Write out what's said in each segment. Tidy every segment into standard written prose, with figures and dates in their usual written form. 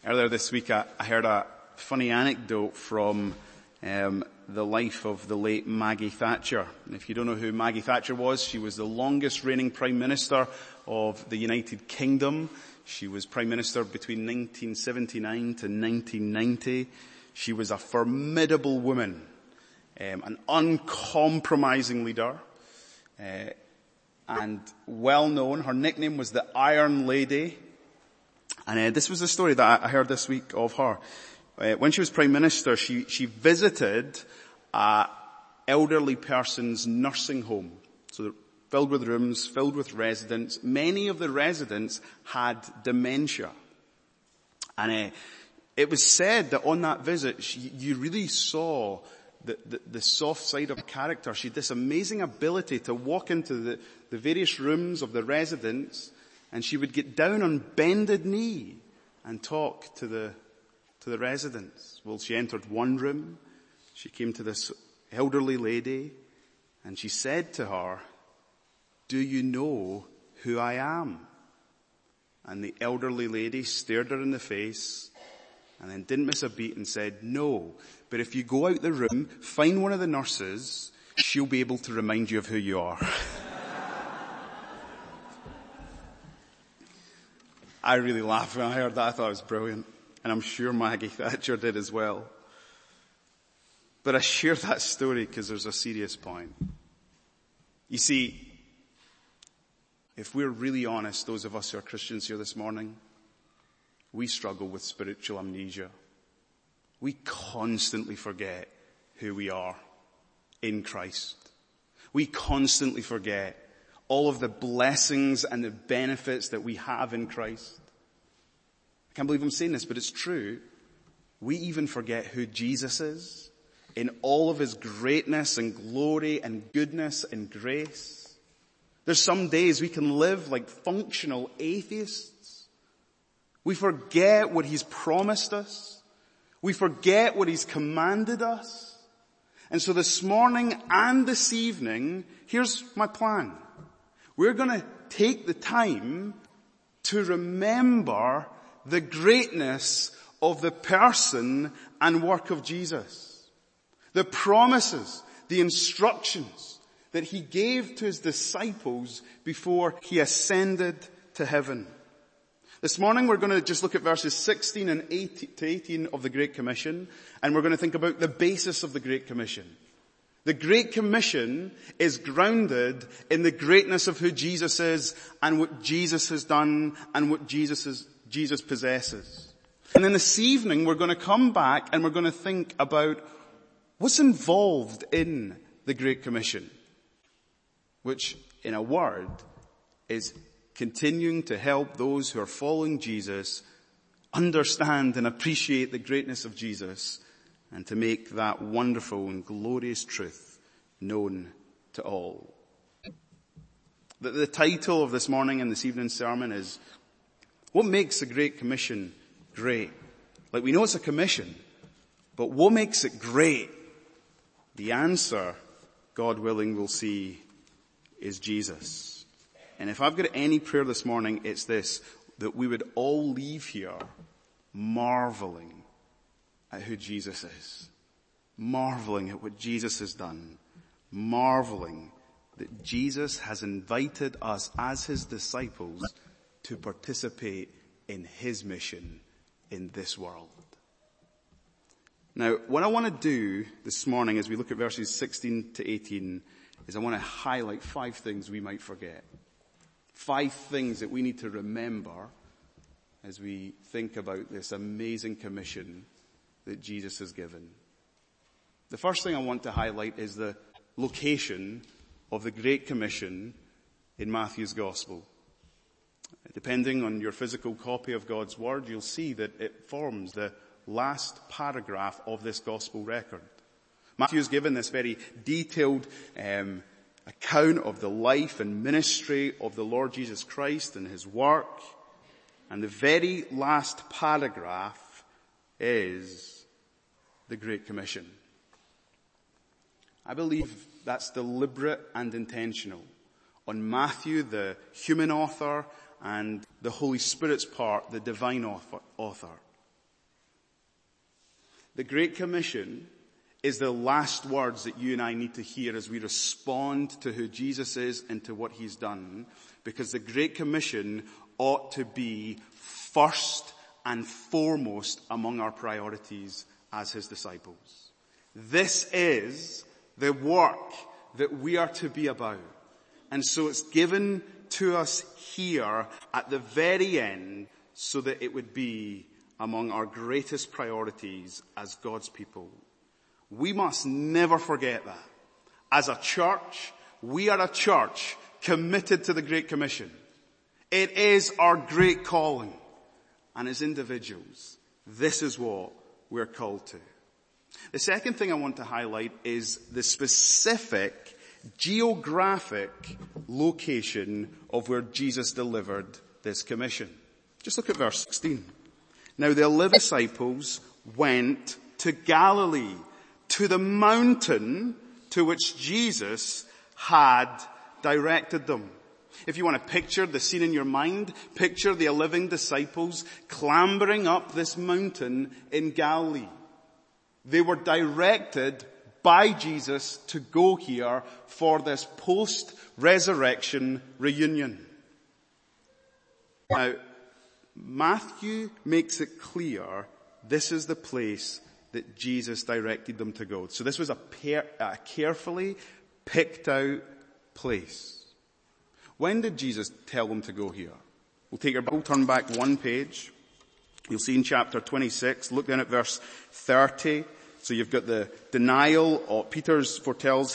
Earlier this week I heard a funny anecdote from the life of the late Maggie Thatcher. And if you don't know who Maggie Thatcher was, she was the longest reigning Prime Minister of the United Kingdom. She was Prime Minister between 1979 to 1990. She was a formidable woman, an uncompromising leader, and well known. Her nickname was the Iron Lady. And this was the story that I heard this week of her. When she was Prime Minister, she visited an elderly person's nursing home. So filled with rooms, filled with residents. Many of the residents had dementia. And it was said that on that visit, you really saw the soft side of her character. She had this amazing ability to walk into the various rooms of the residents, and she would get down on bended knee and talk to the residents. Well, she entered one room. She came to this elderly lady and she said to her, "Do you know who I am?" And the elderly lady stared her in the face and then didn't miss a beat and said, "No, but if you go out the room, find one of the nurses, she'll be able to remind you of who you are." I really laughed when I heard that. I thought it was brilliant. And I'm sure Maggie Thatcher did as well. But I share that story because there's a serious point. You see, if we're really honest, those of us who are Christians here this morning, we struggle with spiritual amnesia. We constantly forget who we are in Christ. We constantly forget all of the blessings and the benefits that we have in Christ. I can't believe I'm saying this, but it's true. We even forget who Jesus is in all of his greatness and glory and goodness and grace. There's some days we can live like functional atheists. We forget what he's promised us. We forget what he's commanded us. And so this morning and this evening, here's my plan. We're going to take the time to remember the greatness of the person and work of Jesus. The promises, the instructions that he gave to his disciples before he ascended to heaven. This morning we're going to just look at verses 16 and 18 of the Great Commission, and we're going to think about the basis of the Great Commission. The Great Commission is grounded in the greatness of who Jesus is and what Jesus has done and what Jesus possesses. And then this evening we're going to come back and we're going to think about what's involved in the Great Commission, which in a word is continuing to help those who are following Jesus understand and appreciate the greatness of Jesus and to make that wonderful and glorious truth known to all. The title of this morning and this evening's sermon is, what makes the Great Commission great? Like, we know it's a commission, but what makes it great? The answer, God willing, we'll see, is Jesus. And if I've got any prayer this morning, it's this, that we would all leave here marveling at who Jesus is, marveling at what Jesus has done, marveling that Jesus has invited us as his disciples to participate in his mission in this world. Now, what I want to do this morning as we look at verses 16 to 18 is I want to highlight 5 things we might forget. 5 things that we need to remember as we think about this amazing commission that Jesus has given. The first thing I want to highlight is the location of the Great Commission in Matthew's Gospel. Depending on your physical copy of God's Word, you'll see that it forms the last paragraph of this Gospel record. Matthew's given this very detailed account of the life and ministry of the Lord Jesus Christ and his work. And the very last paragraph is the Great Commission. I believe that's deliberate and intentional on Matthew, the human author, and the Holy Spirit's part, the divine author. The Great Commission is the last words that you and I need to hear as we respond to who Jesus is and to what he's done, because the Great Commission ought to be first and foremost among our priorities as his disciples. This is the work that we are to be about. And so it's given to us here at the very end so that it would be among our greatest priorities as God's people. We must never forget that. As a church, we are a church committed to the Great Commission. It is our great calling. And as individuals, this is what we're called to. The second thing I want to highlight is the specific geographic location of where Jesus delivered this commission. Just look at verse 16. Now the 11 disciples went to Galilee, to the mountain to which Jesus had directed them. If you want to picture the scene in your mind, picture the 11 disciples clambering up this mountain in Galilee. They were directed by Jesus to go here for this post-resurrection reunion. Now, Matthew makes it clear this is the place that Jesus directed them to go. So this was a carefully picked out place. When did Jesus tell them to go here? We'll take our Bible, turn back one page. You'll see in chapter 26, look down at verse 30. So you've got the denial, or Jesus foretells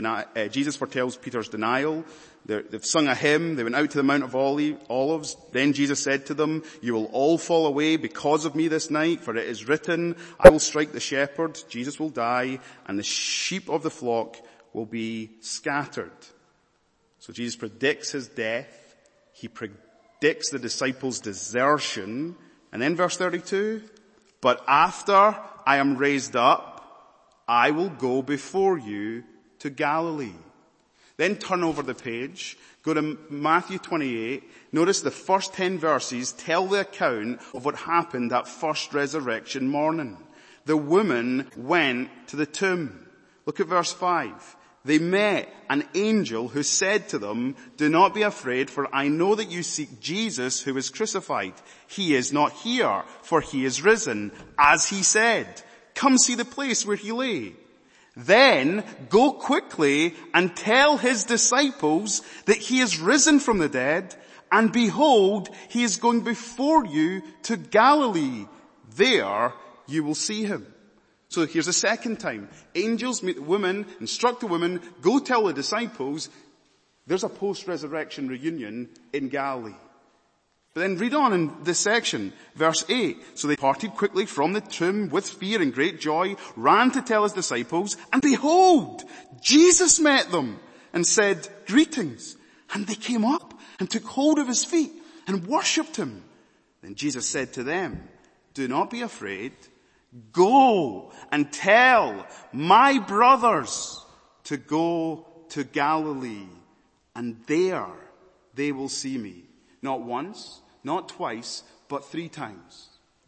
Peter's denial. They've sung a hymn. They went out to the Mount of Olives. Then Jesus said to them, "You will all fall away because of me this night, for it is written, I will strike the shepherd, Jesus will die, and the sheep of the flock will be scattered." So Jesus predicts his death. He predicts the disciples' desertion. And then verse 32, "But after I am raised up, I will go before you to Galilee." Then turn over the page, go to Matthew 28. Notice the first 10 verses tell the account of what happened that first resurrection morning. The woman went to the tomb. Look at verse 5. They met an angel who said to them, "Do not be afraid, for I know that you seek Jesus who was crucified. He is not here, for he is risen, as he said. Come see the place where he lay. Then go quickly and tell his disciples that he is risen from the dead, and behold, he is going before you to Galilee. There you will see him." So here's a second time. Angels meet the woman, instruct the woman, go tell the disciples, there's a post-resurrection reunion in Galilee. But then read on in this section, verse 8. "So they parted quickly from the tomb with fear and great joy, ran to tell his disciples, and behold, Jesus met them and said, 'Greetings.' And they came up and took hold of his feet and worshipped him. Then Jesus said to them, 'Do not be afraid. Go and tell my brothers to go to Galilee, and there they will see me.'" Not once, not twice, but 3 times.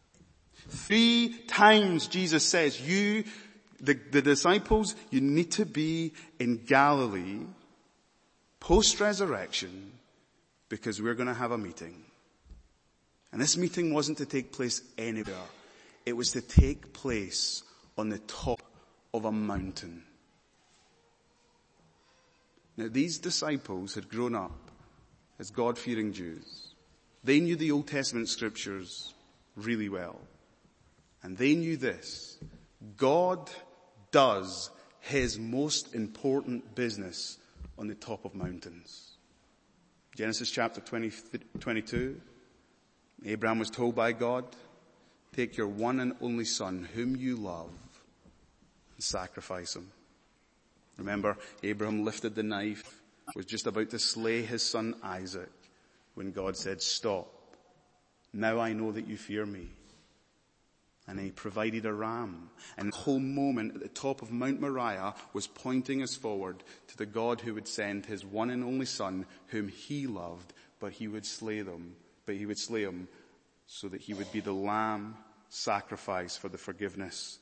3 times Jesus says, the disciples, you need to be in Galilee post-resurrection because we're going to have a meeting. And this meeting wasn't to take place anywhere. It was to take place on the top of a mountain. Now these disciples had grown up as God-fearing Jews. They knew the Old Testament scriptures really well. And they knew this: God does his most important business on the top of mountains. Genesis chapter 22, Abraham was told by God, "Take your one and only son, whom you love, and sacrifice him." Remember, Abraham lifted the knife, was just about to slay his son Isaac, when God said, "Stop. Now I know that you fear me." And he provided a ram. And the whole moment at the top of Mount Moriah was pointing us forward to the God who would send his one and only son, whom he loved, but he would slay him so that he would be the lamb sacrifice for the forgiveness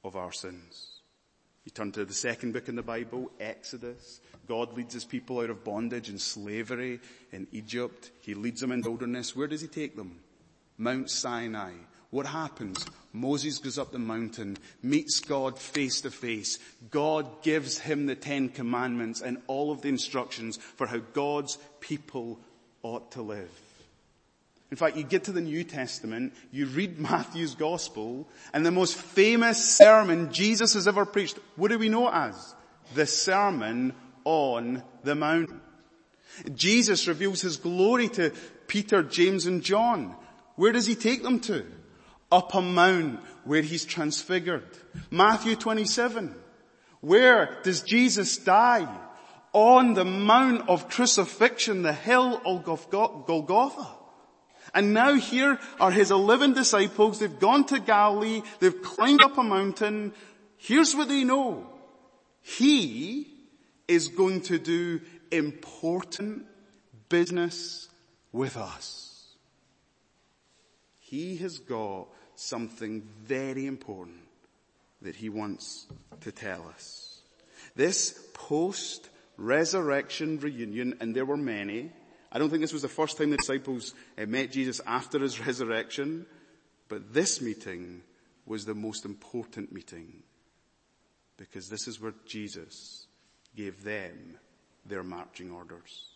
of our sins. You turn to the second book in the Bible, Exodus. God leads his people out of bondage and slavery in Egypt. He leads them in the wilderness. Where does he take them? Mount Sinai. What happens? Moses goes up the mountain, meets God face to face. God gives him the 10 Commandments and all of the instructions for how God's people ought to live. In fact, you get to the New Testament, you read Matthew's Gospel, and the most famous sermon Jesus has ever preached, what do we know it as? The Sermon on the Mount. Jesus reveals his glory to Peter, James, and John. Where does he take them to? Up a mount where he's transfigured. Matthew 27. Where does Jesus die? On the Mount of Crucifixion, the hill of Golgotha. And now here are his 11 disciples. They've gone to Galilee. They've climbed up a mountain. Here's what they know. He is going to do important business with us. He has got something very important that he wants to tell us. This post-resurrection reunion, and there were many. I don't think this was the first time the disciples met Jesus after his resurrection, but this meeting was the most important meeting because this is where Jesus gave them their marching orders.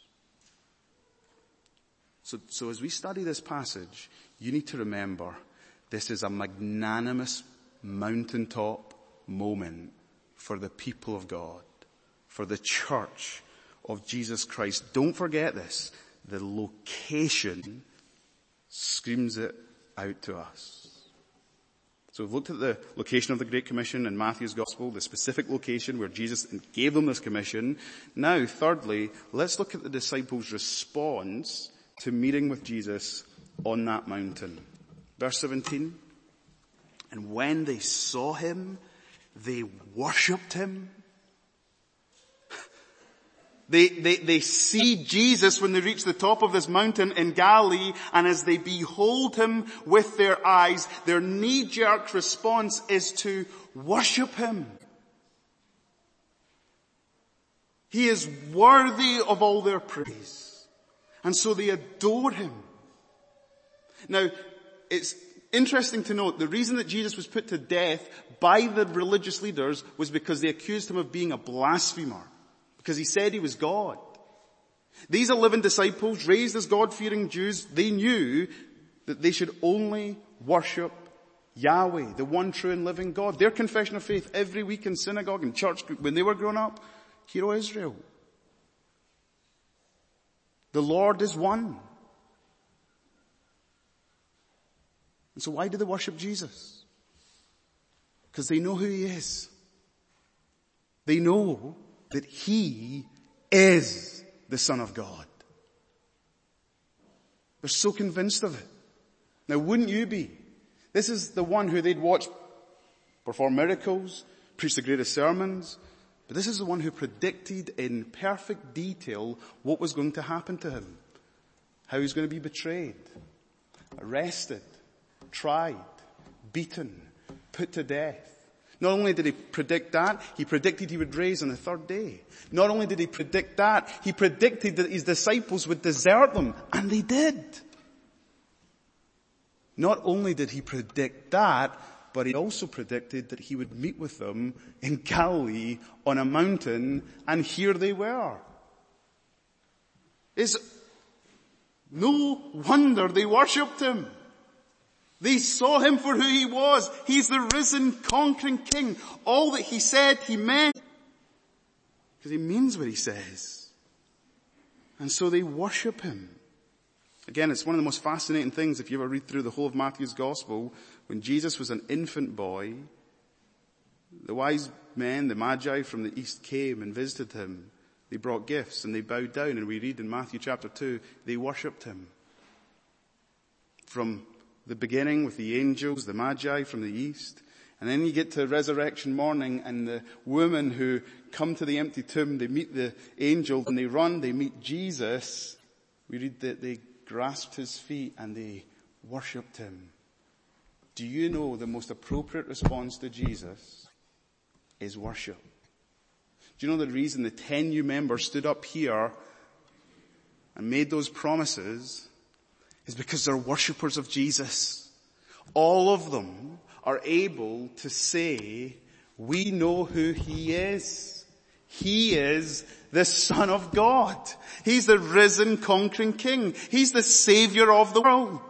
So as we study this passage, you need to remember this is a magnanimous mountaintop moment for the people of God, for the church of Jesus Christ. Don't forget this. The location screams it out to us. So we've looked at the location of the Great Commission in Matthew's Gospel, the specific location where Jesus gave them this commission. Now, thirdly, let's look at the disciples' response to meeting with Jesus on that mountain. Verse 17. And when they saw him, they worshipped him. They see Jesus when they reach the top of this mountain in Galilee, and as they behold him with their eyes, their knee-jerk response is to worship him. He is worthy of all their praise. And so they adore him. Now, it's interesting to note the reason that Jesus was put to death by the religious leaders was because they accused him of being a blasphemer. Because he said he was God. These 11 disciples, raised as God-fearing Jews, they knew that they should only worship Yahweh, the one true and living God. Their confession of faith every week in synagogue and church when they were growing up, Hear, O Israel. The Lord is one. And so why do they worship Jesus? Because they know who he is. They know that he is the Son of God. They're so convinced of it. Now, wouldn't you be? This is the one who they'd watch perform miracles, preach the greatest sermons, but this is the one who predicted in perfect detail what was going to happen to him. How he was going to be betrayed, arrested, tried, beaten, put to death. Not only did he predict that, he predicted he would rise on the third day. Not only did he predict that, he predicted that his disciples would desert them, and they did. Not only did he predict that, but he also predicted that he would meet with them in Galilee on a mountain, and here they were. It's no wonder they worshipped him. They saw him for who he was. He's the risen, conquering king. All that he said, he meant. Because he means what he says. And so they worship him. Again, it's one of the most fascinating things if you ever read through the whole of Matthew's Gospel. When Jesus was an infant boy, the wise men, the Magi from the east came and visited him. They brought gifts and they bowed down. And we read in Matthew chapter 2, they worshipped him. From the beginning with the angels, the Magi from the east. And then you get to resurrection morning and the women who come to the empty tomb, they meet the angels and they run, they meet Jesus. We read that they grasped his feet and they worshipped him. Do you know the most appropriate response to Jesus is worship? Do you know the reason the 10 new members stood up here and made those promises is because they're worshippers of Jesus. All of them are able to say, we know who he is. He is the Son of God. He's the risen, conquering King. He's the Savior of the world.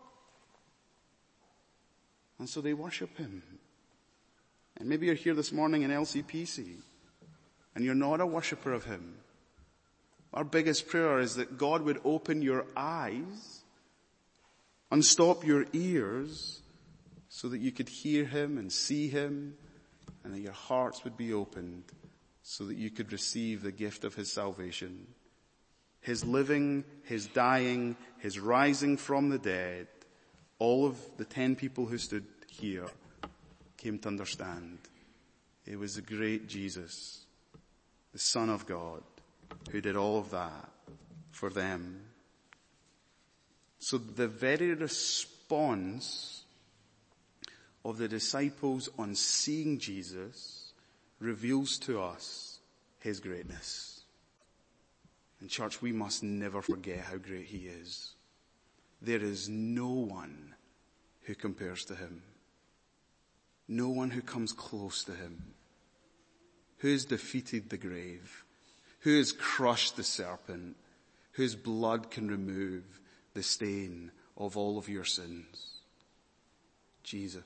And so they worship him. And maybe you're here this morning in LCPC and you're not a worshipper of him. Our biggest prayer is that God would open your eyes, unstop your ears, so that you could hear him and see him, and that your hearts would be opened so that you could receive the gift of his salvation. His living, his dying, his rising from the dead. All of the 10 people who stood here came to understand it was the great Jesus, the Son of God, who did all of that for them. So the very response of the disciples on seeing Jesus reveals to us his greatness. And church, we must never forget how great he is. There is no one who compares to him. No one who comes close to him. Who has defeated the grave? Who has crushed the serpent? Whose blood can remove the stain of all of your sins? Jesus.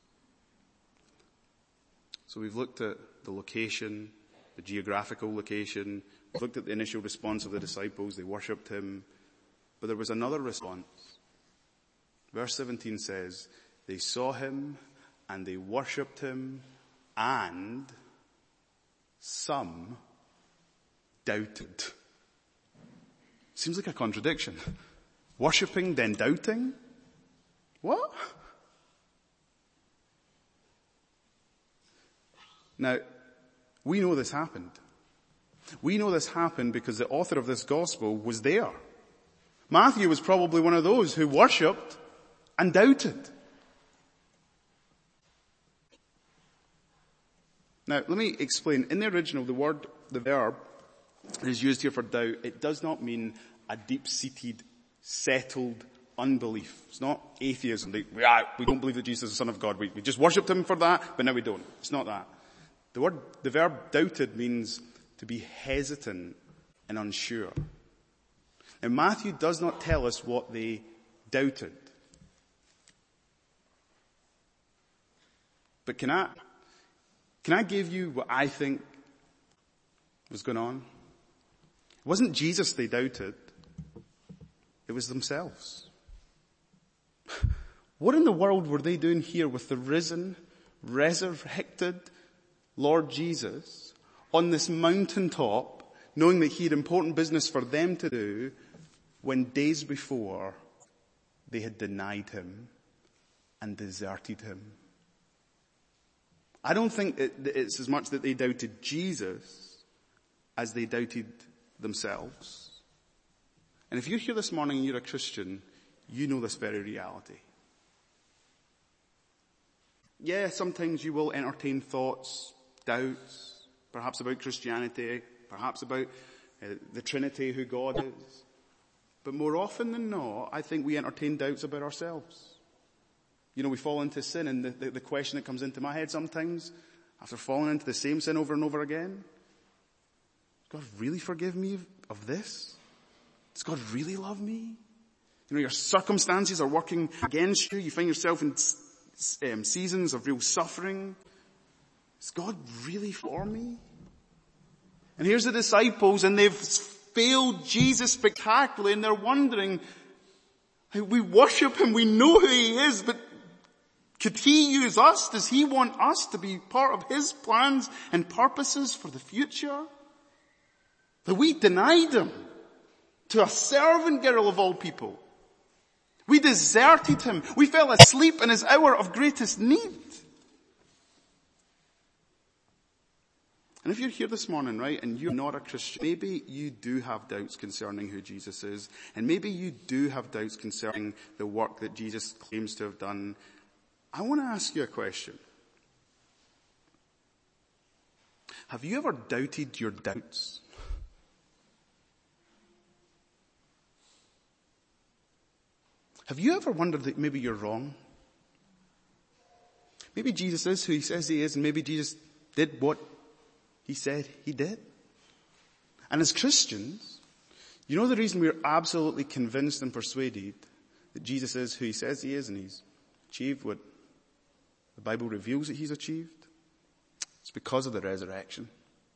So we've looked at the location, the geographical location. We've looked at the initial response of the disciples. They worshipped him. But there was another response. Verse 17 says, they saw him and they worshipped him, and some doubted. Seems like a contradiction. Worshipping, then doubting? What? Now, we know this happened. We know this happened because the author of this gospel was there. Matthew was probably one of those who worshipped and doubted. Now, let me explain. In the original, the verb that is used here for doubt, it does not mean a deep-seated, settled unbelief. It's not atheism. We don't believe that Jesus is the Son of God. We just worshipped him for that, but now we don't. It's not that. The verb doubted means to be hesitant and unsure. Now, Matthew does not tell us what they doubted. But can I give you what I think was going on? It wasn't Jesus they doubted. It was themselves. What in the world were they doing here with the risen, resurrected Lord Jesus on this mountaintop, knowing that he had important business for them to do, when days before they had denied him and deserted him? I don't think it's as much that they doubted Jesus as they doubted themselves. And if you're here this morning and you're a Christian, you know this very reality. Yeah, sometimes you will entertain thoughts, doubts, perhaps about Christianity, perhaps about the Trinity, who God is. But more often than not, I think we entertain doubts about ourselves. You know, we fall into sin, and the question that comes into my head sometimes, after falling into the same sin over and over again, does God really forgive me of this? Does God really love me? You know, your circumstances are working against you. You find yourself in seasons of real suffering. Is God really for me? And here's the disciples, and they've failed Jesus spectacularly, and they're wondering, we worship him, we know who he is, but could he use us? Does he want us to be part of his plans and purposes for the future? That we denied him to a servant girl of all people. We deserted him. We fell asleep in his hour of greatest need. And if you're here this morning, right, and you're not a Christian, maybe you do have doubts concerning who Jesus is, and maybe you do have doubts concerning the work that Jesus claims to have done. I want to ask you a question. Have you ever doubted your doubts? Have you ever wondered that maybe you're wrong? Maybe Jesus is who he says he is, and maybe Jesus did what he said he did. And as Christians, you know the reason we're absolutely convinced and persuaded that Jesus is who he says he is and he's achieved what the Bible reveals that he's achieved? It's because of the resurrection.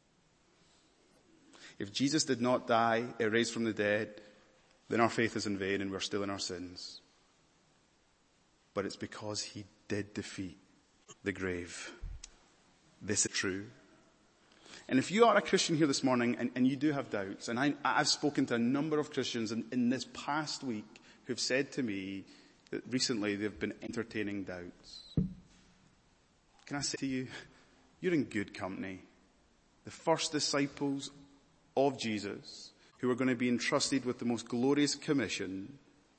If Jesus did not die, raised from the dead, then our faith is in vain and we're still in our sins. But it's because he did defeat the grave. This is true. And if you are a Christian here this morning and you do have doubts, and I've spoken to a number of Christians in this past week who've said to me that recently they've been entertaining doubts. Can I say to you, you're in good company. The first disciples of Jesus, who are going to be entrusted with the most glorious commission,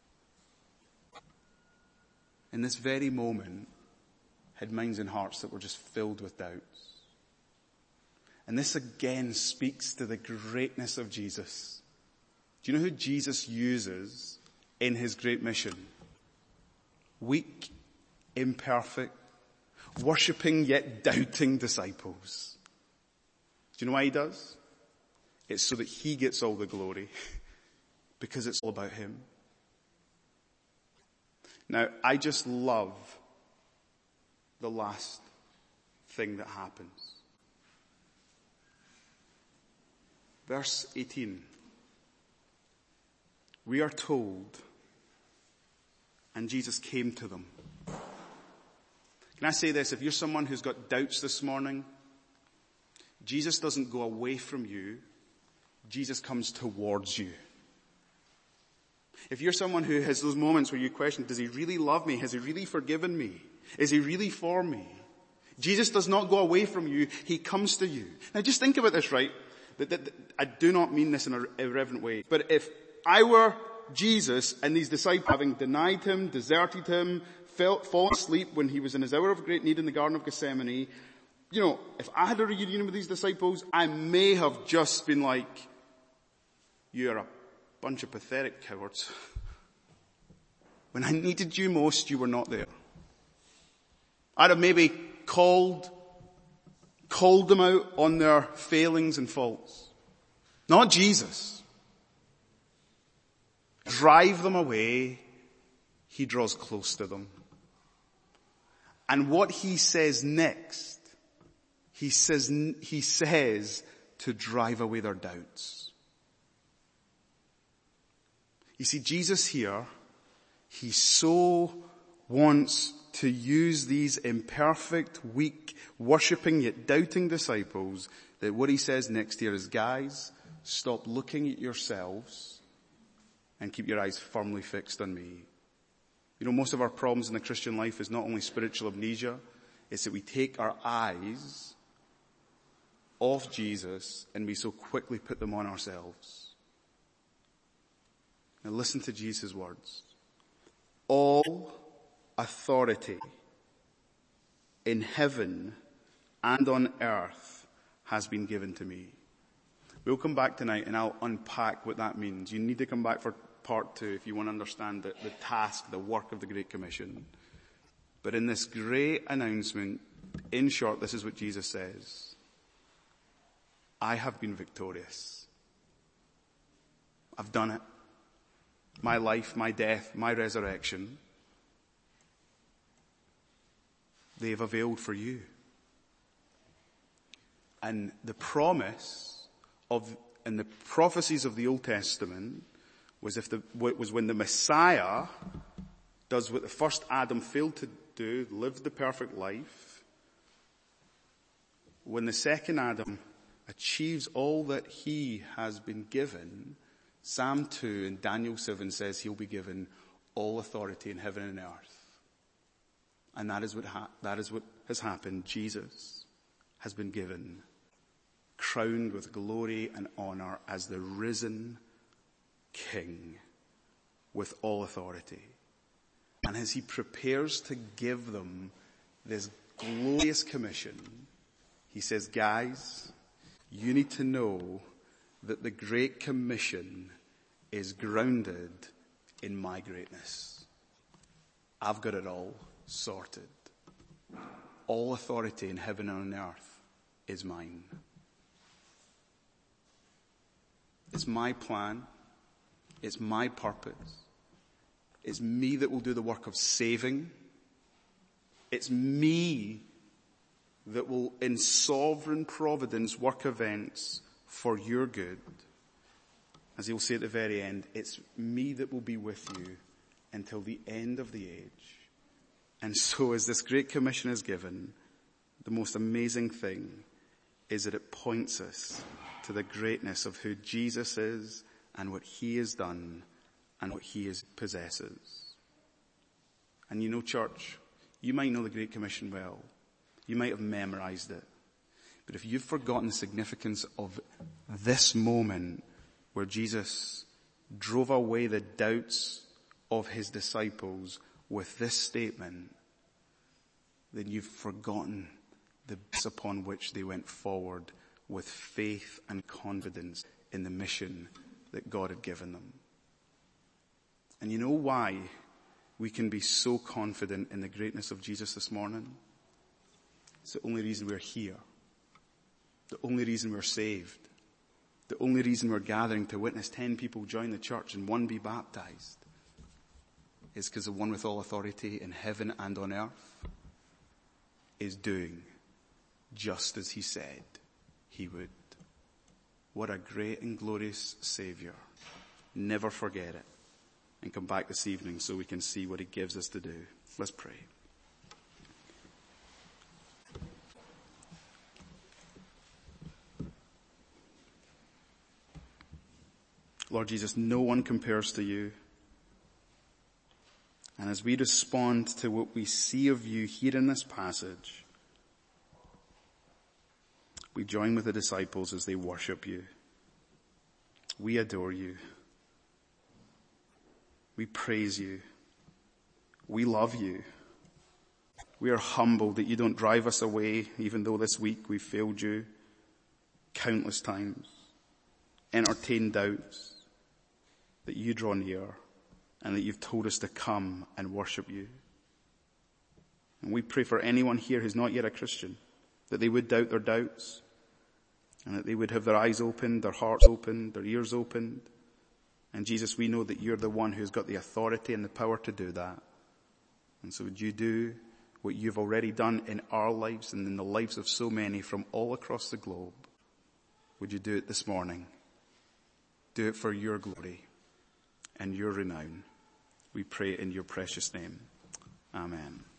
in this very moment, had minds and hearts that were just filled with doubts. And this again speaks to the greatness of Jesus. Do you know who Jesus uses in his great mission? Weak, imperfect, worshipping yet doubting disciples. Do you know why he does? It's so that he gets all the glory, because it's all about him. Now, I just love the last thing that happens. Verse 18. We are told, and Jesus came to them. Can I say this? If you're someone who's got doubts this morning, Jesus doesn't go away from you. Jesus comes towards you. If you're someone who has those moments where you question, does he really love me? Has he really forgiven me? Is he really for me? Jesus does not go away from you. He comes to you. Now just think about this, right? I do not mean this in an irreverent way. But if I were Jesus and these disciples, having denied him, deserted him, fallen asleep when he was in his hour of great need in the Garden of Gethsemane, you know, if I had a reunion with these disciples, I may have just been like, you're a bunch of pathetic cowards. When I needed you most, you were not there. I'd have maybe called them out on their failings and faults. Not Jesus. Drive them away. He draws close to them. And what he says next, he says to drive away their doubts. You see, Jesus here, he so wants to use these imperfect, weak, worshipping yet doubting disciples that what he says next here is, guys, stop looking at yourselves and keep your eyes firmly fixed on me. You know, most of our problems in the Christian life is not only spiritual amnesia, it's that we take our eyes off Jesus and we so quickly put them on ourselves. Now listen to Jesus' words. All authority in heaven and on earth has been given to me. We'll come back tonight and I'll unpack what that means. You need to come back for part 2 if you want to understand the task, the work of the Great Commission. But in this great announcement, in short, this is what Jesus says. I have been victorious. I've done it. My life, my death, my resurrection, they've availed for you. And the promise and the prophecies of the Old Testament was when the Messiah does what the first Adam failed to do, lived the perfect life. When the second Adam achieves all that he has been given, Psalm 2 and Daniel 7 says he'll be given all authority in heaven and earth. And that is what has happened. Jesus has been given, crowned with glory and honor as the risen King with all authority. And as he prepares to give them this glorious commission, he says, guys, you need to know that the Great Commission is grounded in my greatness. I've got it all sorted. All authority in heaven and on earth is mine. It's my plan. It's my purpose. It's me that will do the work of saving. It's me that will, in sovereign providence, work events for your good. As he'll say at the very end, it's me that will be with you until the end of the age. And so as this Great Commission is given, the most amazing thing is that it points us to the greatness of who Jesus is and what he has done and what he possesses. And you know, church, you might know the Great Commission well. You might have memorized it. But if you've forgotten the significance of this moment where Jesus drove away the doubts of his disciples with this statement, then you've forgotten the basis upon which they went forward with faith and confidence in the mission that God had given them. And you know why we can be so confident in the greatness of Jesus this morning? It's the only reason we're here. The only reason we're saved. The only reason we're gathering to witness 10 people join the church and 1 be baptized is because the one with all authority in heaven and on earth is doing just as he said he would. What a great and glorious Savior. Never forget it. And come back this evening so we can see what he gives us to do. Let's pray. Lord Jesus, no one compares to you. And as we respond to what we see of you here in this passage, we join with the disciples as they worship you. We adore you. We praise you. We love you. We are humbled that you don't drive us away, even though this week we've failed you countless times. Entertain doubts, that you draw near and that you've told us to come and worship you. And we pray for anyone here who's not yet a Christian, that they would doubt their doubts and that they would have their eyes opened, their hearts opened, their ears opened. And Jesus, we know that you're the one who's got the authority and the power to do that. And so would you do what you've already done in our lives and in the lives of so many from all across the globe? Would you do it this morning? Do it for your glory and your renown. We pray in your precious name. Amen.